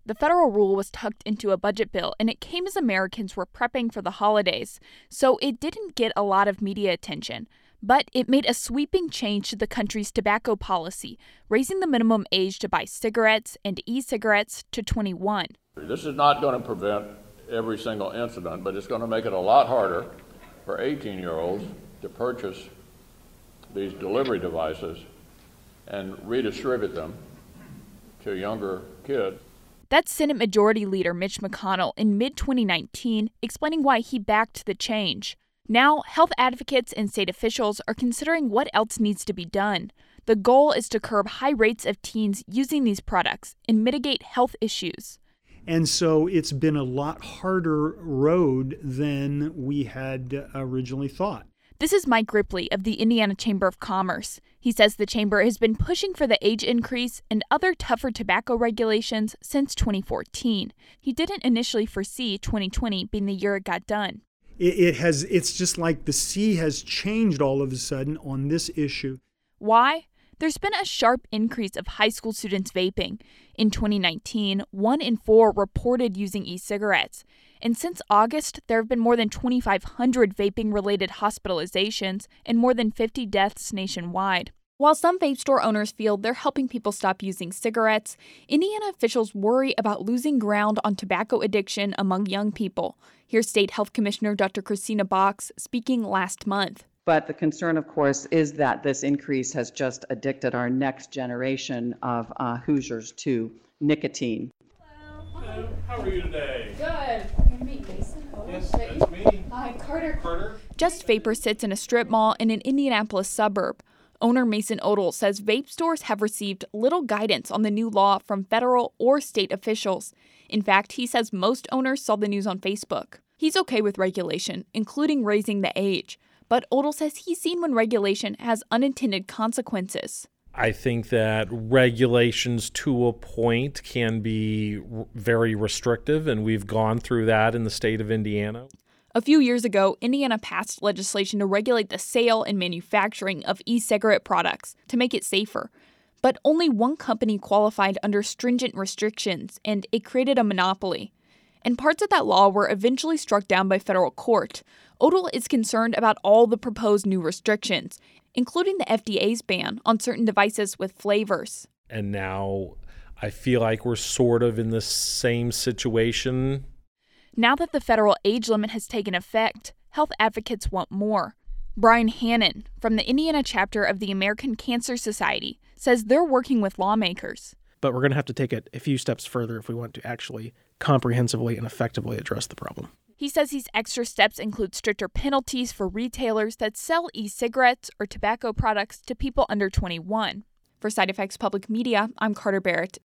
The federal rule was tucked into a budget bill, and it came as Americans were prepping for the holidays, so it didn't get a lot of media attention. But it made a sweeping change to the country's tobacco policy, raising the minimum age to buy cigarettes and e-cigarettes to 21. This is not going to prevent every single incident, but it's going to make it a lot harder for 18-year-olds to purchase these delivery devices and redistribute them to younger kids. That's Senate Majority Leader Mitch McConnell in mid-2019 explaining why he backed the change. Now, health advocates and state officials are considering what else needs to be done. The goal is to curb high rates of teens using these products and mitigate health issues. And so it's been a lot harder road than we had originally thought. This is Mike Ripley of the Indiana Chamber of Commerce. He says the chamber has been pushing for the age increase and other tougher tobacco regulations since 2014. He didn't initially foresee 2020 being the year it got done. It's just like the sea has changed all of a sudden on this issue. Why? There's been a sharp increase of high school students vaping. In 2019, 1 in 4 reported using e-cigarettes. And since August, there have been more than 2,500 vaping-related hospitalizations and more than 50 deaths nationwide. While some vape store owners feel they're helping people stop using cigarettes, Indiana officials worry about losing ground on tobacco addiction among young people. Here's State Health Commissioner Dr. Christina Box speaking last month. But the concern, of course, is that this increase has just addicted our next generation of Hoosiers to nicotine. Hello. How are you today? Good. You're me, Mason. Yes, that's me. Hi, Carter. Just Vapor sits in a strip mall in an Indianapolis suburb. Owner Mason Odell says vape stores have received little guidance on the new law from federal or state officials. In fact, he says most owners saw the news on Facebook. He's okay with regulation, including raising the age. But Odell says he's seen when regulation has unintended consequences. I think that regulations to a point can be very restrictive, and we've gone through that in the state of Indiana. A few years ago, Indiana passed legislation to regulate the sale and manufacturing of e-cigarette products to make it safer. But only one company qualified under stringent restrictions, and it created a monopoly. And parts of that law were eventually struck down by federal court. Odell is concerned about all the proposed new restrictions, including the FDA's ban on certain devices with flavors. And now I feel like we're sort of in the same situation. Now that the federal age limit has taken effect, health advocates want more. Brian Hannon, from the Indiana chapter of the American Cancer Society, says they're working with lawmakers. But we're going to have to take it a few steps further if we want to actually comprehensively and effectively address the problem. He says these extra steps include stricter penalties for retailers that sell e-cigarettes or tobacco products to people under 21. For Side Effects Public Media, I'm Carter Barrett.